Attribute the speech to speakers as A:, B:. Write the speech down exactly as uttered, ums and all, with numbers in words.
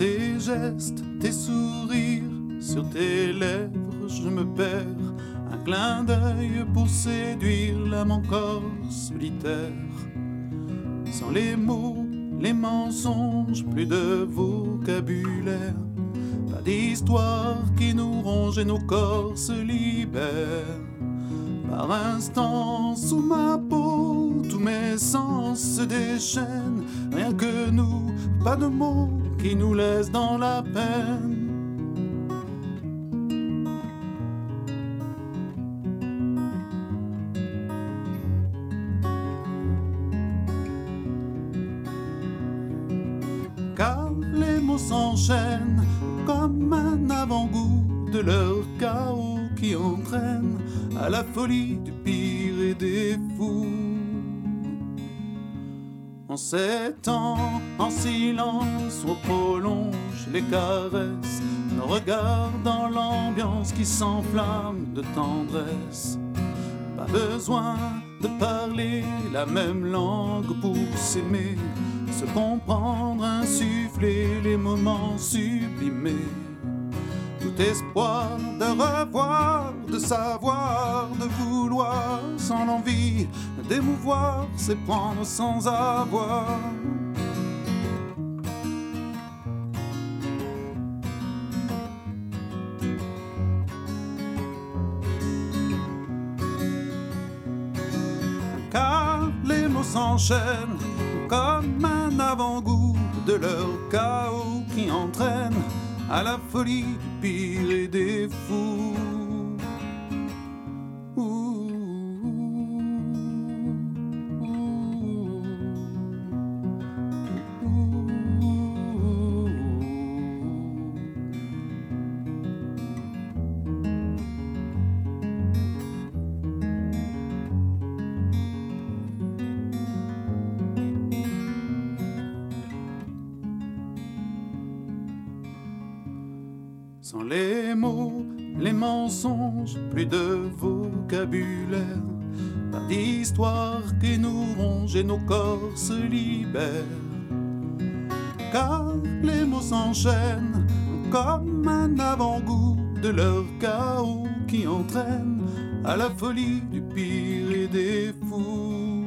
A: tes gestes, tes sourires, sur tes lèvres je me perds. Un clin d'œil pour séduire l'âme encore solitaire. Sans les mots, les mensonges, plus de vocabulaire. Pas d'histoire qui nous ronge et nos corps se libèrent. Par instants, sous ma peau, tous mes sens se déchaînent. Rien que nous, pas de mots qui nous laissent dans la peine. Car les mots s'enchaînent comme un avant-goût de leur chaos qui entraîne à la folie du pire et des fous. En ces temps, en silence, on prolonge les caresses, nos regards dans l'ambiance qui s'enflamme de tendresse. Pas besoin de parler la même langue pour s'aimer, se comprendre, insuffler les moments sublimés. Tout espoir de revoir, de savoir, de vouloir, sans l'envie d'émouvoir, c'est prendre sans avoir. Car les mots s'enchaînent comme un avant-goût de leur chaos qui entraîne à la folie du pire et des fous. Ouh, ouh, ouh, ouh. Sans les mots, les mensonges, plus de vocabulaire. Pas d'histoire qui nous ronge et nos corps se libèrent. Car les mots s'enchaînent comme un avant-goût de leur chaos qui entraîne à la folie du pire et des fous.